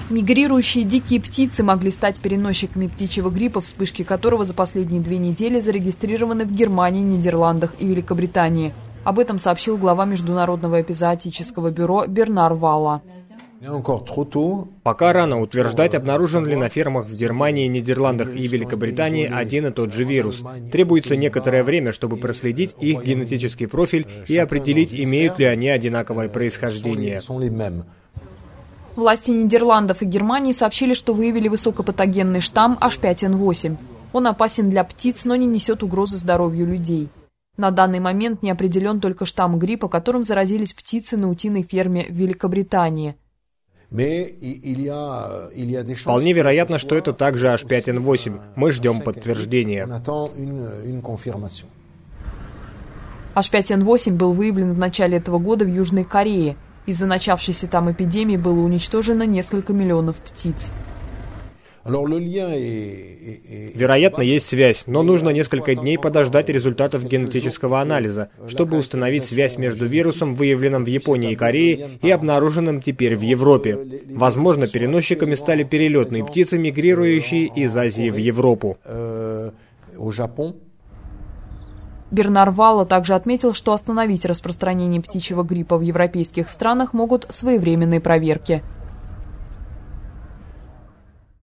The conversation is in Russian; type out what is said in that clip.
Мигрирующие дикие птицы могли стать переносчиками птичьего гриппа, вспышки которого за последние 2 недели зарегистрированы в Германии, Нидерландах и Великобритании. Об этом сообщил глава Международного эпизоотического бюро Бернар Валла. Пока рано утверждать, обнаружен ли на фермах в Германии, Нидерландах и Великобритании один и тот же вирус. Требуется некоторое время, чтобы проследить их генетический профиль и определить, имеют ли они одинаковое происхождение. Власти Нидерландов и Германии сообщили, что выявили высокопатогенный штамм H5N8. Он опасен для птиц, но не несет угрозы здоровью людей. На данный момент не определен только штамм гриппа, которым заразились птицы на утиной ферме в Великобритании. Вполне вероятно, что это также H5N8. Мы ждем подтверждения. H5N8 был выявлен в начале этого года в Южной Корее. Из-за начавшейся там эпидемии было уничтожено несколько миллионов птиц. Вероятно, есть связь, но нужно несколько дней подождать результатов генетического анализа, чтобы установить связь между вирусом, выявленным в Японии и Корее, и обнаруженным теперь в Европе. Возможно, переносчиками стали перелетные птицы, мигрирующие из Азии в Европу. Бернар Валла также отметил, что остановить распространение птичьего гриппа в европейских странах могут своевременные проверки.